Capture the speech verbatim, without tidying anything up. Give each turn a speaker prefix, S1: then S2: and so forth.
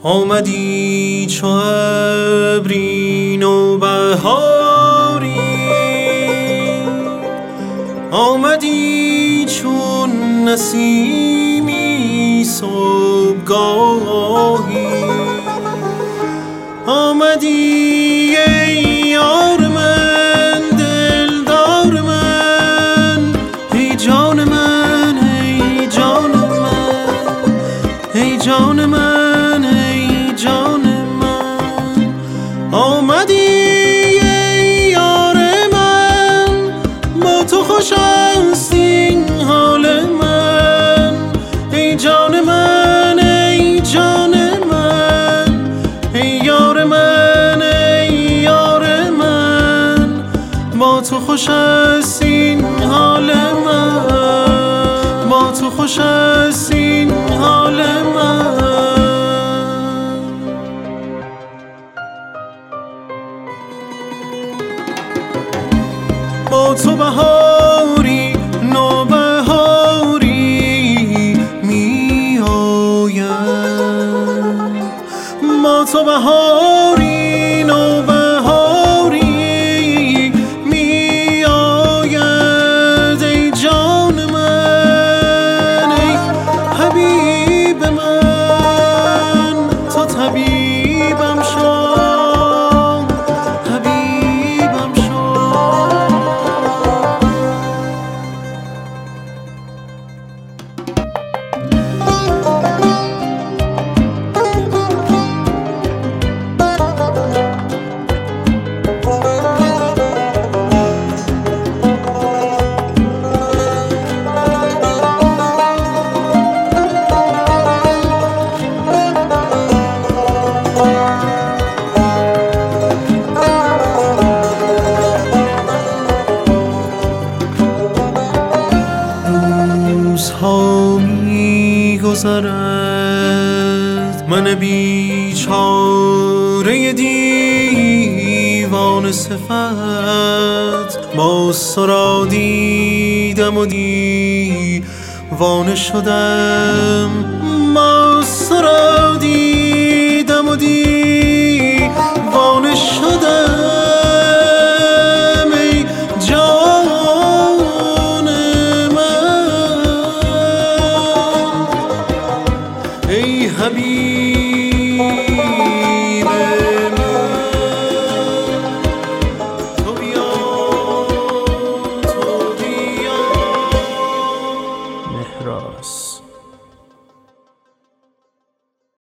S1: آمدی چو ابری نوبهاری، آمدی چون نسیمی صبحگاهی، آمدی ای یار من دلدار من، ای جان من ای جان من، ای جان من ای جان من، آمدی ای یار من، با تو خوش است این حال من، ای جان من ای جان من، ای یار من ای یار من، با تو خوش است این حال من، با تو خوش است این حال من. با تو بهاری نوبهاری می آید، با تو بهاری نوبهاری می آید، ای جان من ای حبیب من، تو طبیبم شو حبیبم شو. روزها می گذرد من بیچاره دیوان صفت، باز تو را دیدم و دیوانه شدم، باز تو را دیدم و دیوانه